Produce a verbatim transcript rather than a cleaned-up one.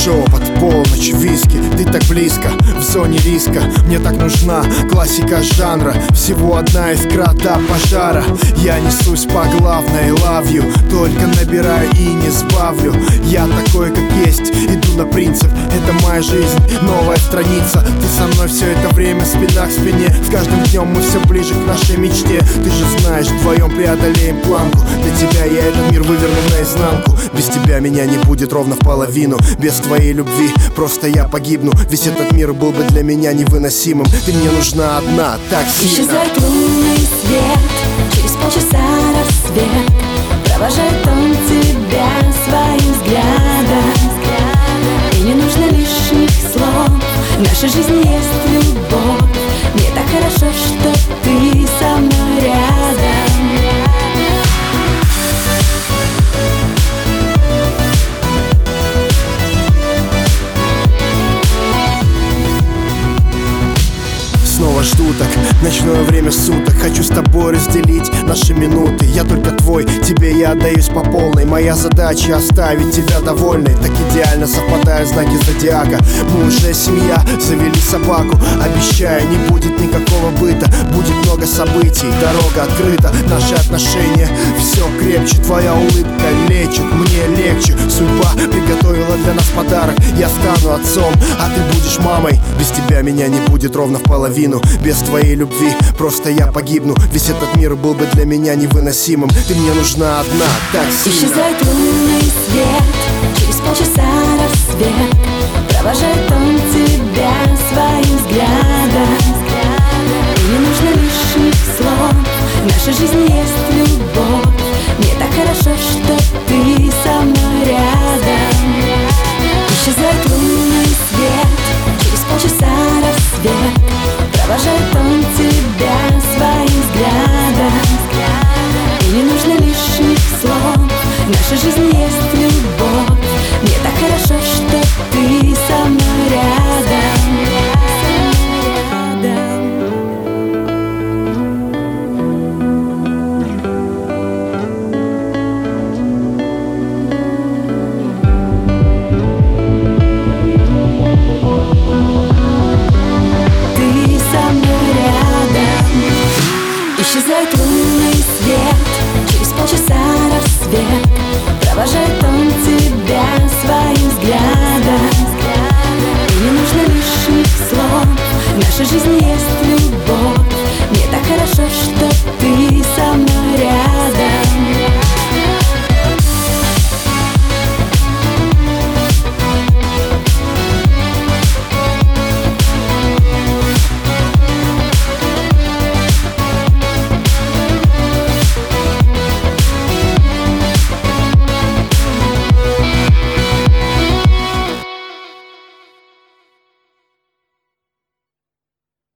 шепот, полночь, виски. Ты так близко, в зоне риска. Мне так нужна классика жанра. Всего одна искра до пожара. Я несусь по главной, love you. Только набираю и не сбавлю. Я такой, как есть, иду на принцип. Это моя жизнь, новая страница. Ты со мной все это время, спина к спине. С каждым днем мы все ближе к нашей мечте. Ты же знаешь, вдвоем преодолеем планку. Для тебя я этот мир выверну наизнанку. Без тебя меня не будет ровно в половину. Без твоей любви просто я погибну. Весь этот мир был бы для меня невыносимым. Ты мне нужна одна, так сильно. Исчезает лунный свет, через полчаса рассвет. Провожает он тебя своим взглядом. И не нужно лишних слов. В нашей жизни есть любовь. Мне так хорошо, что ты со мной рядом. Снова жду так, ночное время суток. Хочу с тобой разделить наши минуты. Я только твой, тебе я отдаюсь по полной. Моя задача оставить тебя довольной. Так идеально совпадают знаки зодиака. Мы уже семья, завели собаку. Обещаю, не будет никакого быта. Будет много событий, дорога открыта. Наши отношения все крепче. Твоя улыбка лечит, мне легче. Судьба приготовила для нас подарок. Я стану отцом, а ты будешь мамой. Без тебя меня не будет ровно в половину. Без твоей любви просто я погибну. Весь этот мир был бы для меня невыносимым. Ты мне нужна одна, так сильно. Исчезает лунный свет, через полчаса рассвет. Провожает он тебя своим взглядом. И не нужно лишних слов. В нашей жизни есть любовь. Мне так хорошо, что ты со мной рядом. Исчезает лунный свет, через полчаса рассвет. Провожает он тебя своим взглядом. И не нужно лишних слов. В нашей жизни есть любовь. Мне так хорошо, что ты со мной рядом. Исчезает лунный свет, через полчаса рассвет. Провожает он тебя своим взглядом. И не нужно лишних слов. В нашей жизни есть любовь. Мне так хорошо, что